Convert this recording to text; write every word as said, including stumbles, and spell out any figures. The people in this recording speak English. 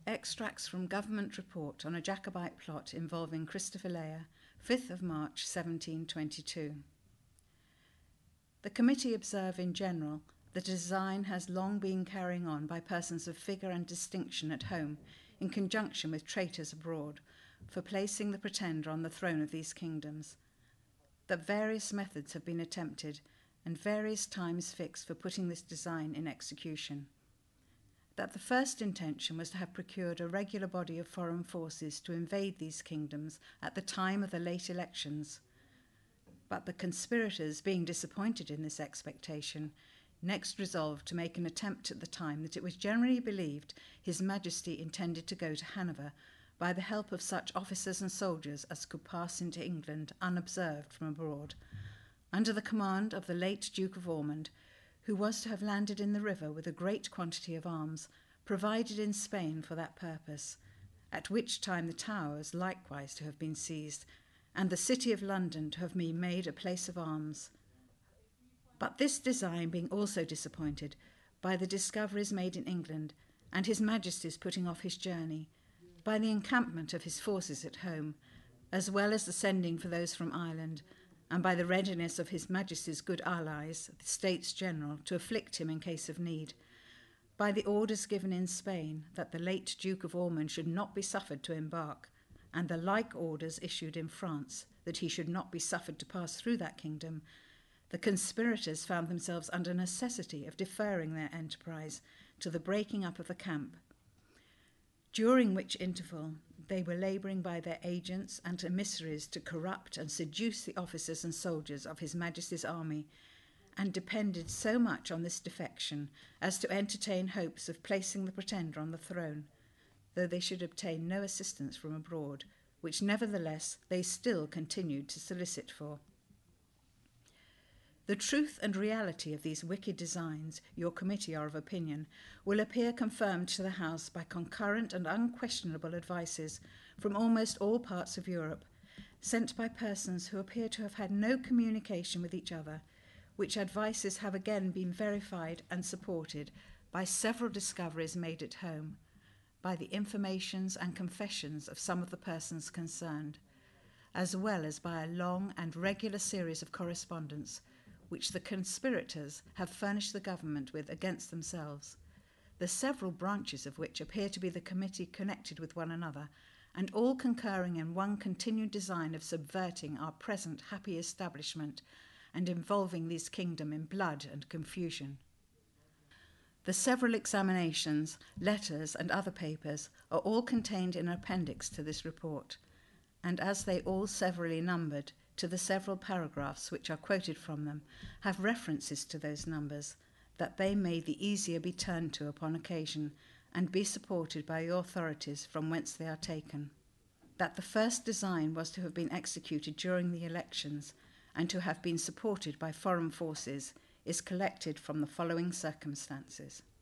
extracts from government report on a Jacobite plot involving Christopher Layer, fifth of March seventeen twenty-two. The committee observe in general that a design has long been carrying on by persons of figure and distinction at home, in conjunction with traitors abroad, for placing the Pretender on the throne of these kingdoms, that various methods have been attempted and various times fixed for putting this design in execution, that the first intention was to have procured a regular body of foreign forces to invade these kingdoms at the time of the late elections, but the conspirators, being disappointed in this expectation, next resolved to make an attempt at the time that it was generally believed His Majesty intended to go to Hanover by the help of such officers and soldiers as could pass into England unobserved from abroad, under the command of the late Duke of Ormond, who was to have landed in the river with a great quantity of arms, provided in Spain for that purpose, at which time the Towers likewise to have been seized, and the city of London to have been made a place of arms. But this design being also disappointed by the discoveries made in England, and His Majesty's putting off his journey, by the encampment of his forces at home, as well as the sending for those from Ireland, and by the readiness of His Majesty's good allies, the States General, to afflict him in case of need, by the orders given in Spain that the late Duke of Ormond should not be suffered to embark, and the like orders issued in France that he should not be suffered to pass through that kingdom, the conspirators found themselves under necessity of deferring their enterprise to the breaking up of the camp, during which interval they were labouring by their agents and emissaries to corrupt and seduce the officers and soldiers of His Majesty's army, and depended so much on this defection as to entertain hopes of placing the Pretender on the throne, though they should obtain no assistance from abroad, which nevertheless they still continued to solicit for. The truth and reality of these wicked designs, your committee are of opinion, will appear confirmed to the House by concurrent and unquestionable advices from almost all parts of Europe, sent by persons who appear to have had no communication with each other, which advices have again been verified and supported by several discoveries made at home, by the informations and confessions of some of the persons concerned, as well as by a long and regular series of correspondence which the conspirators have furnished the government with against themselves, the several branches of which appear to be the committee connected with one another, and all concurring in one continued design of subverting our present happy establishment and involving this kingdom in blood and confusion. The several examinations, letters, and other papers are all contained in an appendix to this report, and as they all severally numbered, to the several paragraphs which are quoted from them, have references to those numbers, that they may the easier be turned to upon occasion, and be supported by the authorities from whence they are taken. That the first design was to have been executed during the elections, and to have been supported by foreign forces, is collected from the following circumstances.